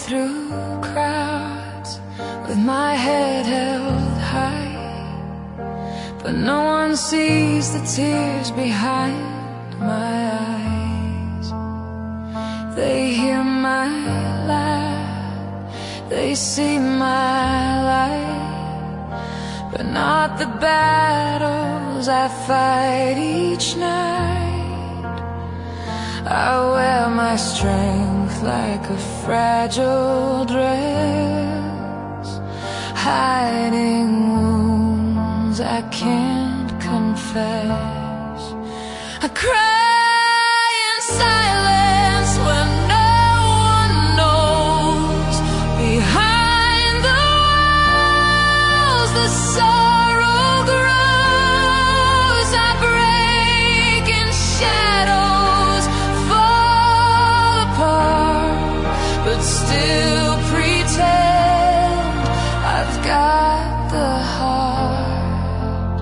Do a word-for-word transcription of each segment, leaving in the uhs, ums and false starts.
through crowds with my head held high, but no one sees the tears behind my eyes. They hear my laugh, they see my light, but not the battles I fight each night. I wear my strength like a fragile dress, hiding wounds I can't confess. I cry in silence when no one knows. Behind the walls, the sorrow grows. I break in shadows, fall apart, but still pretend I've got the heart.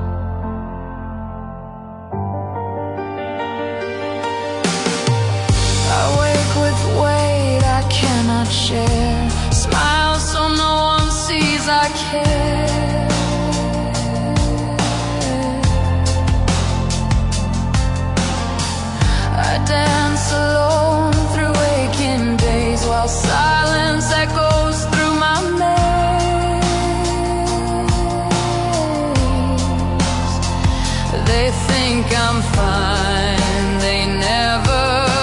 I wake with weight I cannot share, smile so no one sees I care. I dance alone through aching days while silence echoes through my maze. They think I'm fine, they never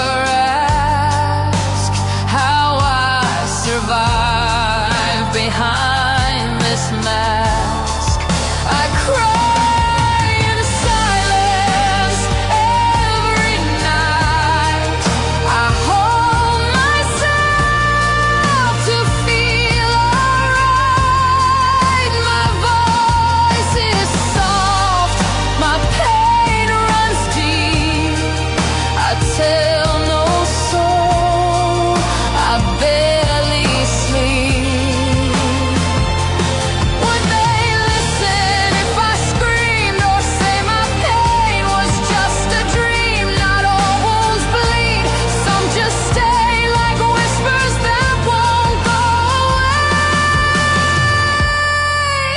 ask how I survive behind this mask. I cry in silence every night. I hold myself to feel alright. My voice is soft, my pain runs deep. I tell no soul, I barely sleep. Would they listen if I screamed, or say my pain was just a dream? Not all wounds bleed, some just stay like whispers that won't go away.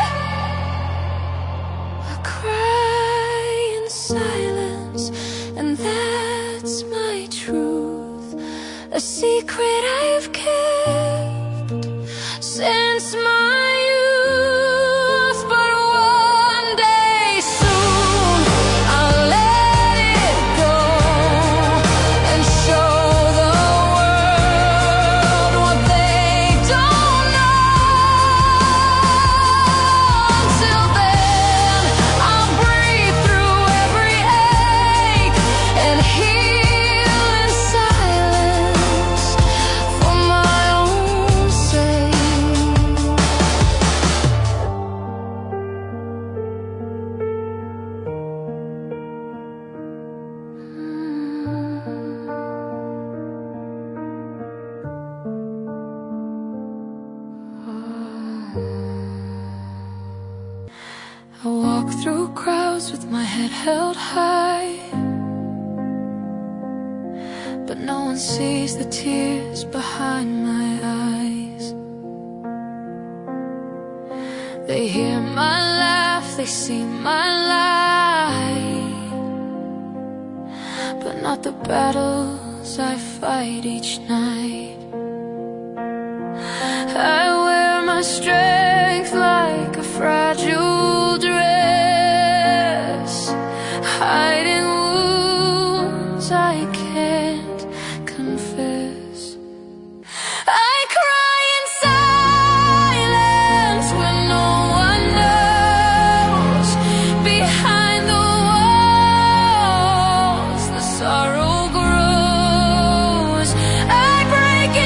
I cry in silence, and that's my truth, a secret I've kept since my youth. But one day soon I'll let it go and show the world what they don't know. Until then, I'll breathe through every ache and heal in silence for my own sake. I walk through crowds with my head held high, but no one sees the tears behind my eyes. They hear my laugh, they see my light, but not the battles I fight each night. I wear my strength like a fragile dress, hiding wounds I can't confess. I cry in silence when no one knows. Behind the walls, the sorrow grows. I break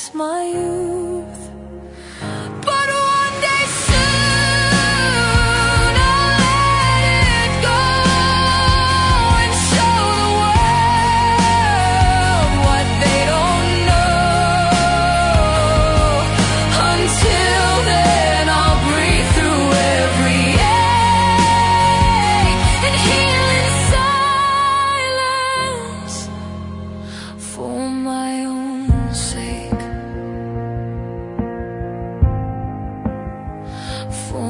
miss my youth. But one day soon I'll let it go and show the world what they don't know. Until then I'll breathe through every ache and heal in silence for my own sake. For